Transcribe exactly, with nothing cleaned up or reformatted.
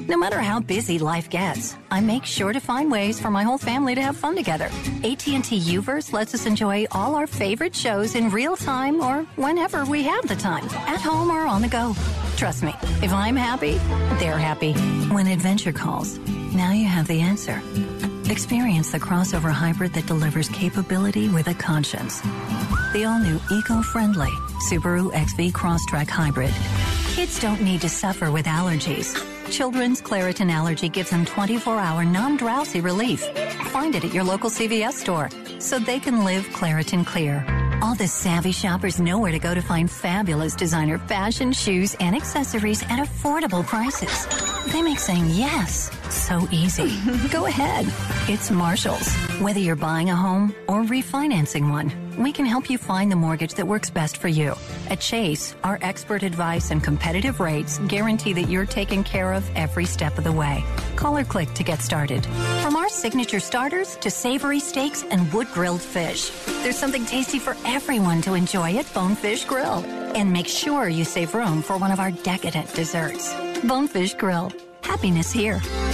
No matter how busy life gets, I make sure to find ways for my whole family to have fun together. A T and T U-verse lets us enjoy all our favorite shows in real time or whenever we have the time, at home or on the go. Trust me, if I'm happy, they're happy. When adventure calls, now you have the answer. Experience the crossover hybrid that delivers capability with a conscience. The all-new eco-friendly Subaru X V Crosstrek Hybrid. Kids don't need to suffer with allergies. Children's Claritin Allergy gives them twenty-four hour non-drowsy relief. Find it at your local C V S store so they can live Claritin Clear. All the savvy shoppers know where to go to find fabulous designer fashion, shoes, and accessories at affordable prices. They make saying yes so easy. Go ahead. It's Marshall's. Whether you're buying a home or refinancing one, we can help you find the mortgage that works best for you. At Chase, our expert advice and competitive rates guarantee that you're taken care of every step of the way. Call or click to get started. From our signature starters to savory steaks and wood-grilled fish, there's something tasty for everyone to enjoy at Bonefish Grill. And make sure you save room for one of our decadent desserts. Bonefish Grill. Happiness here.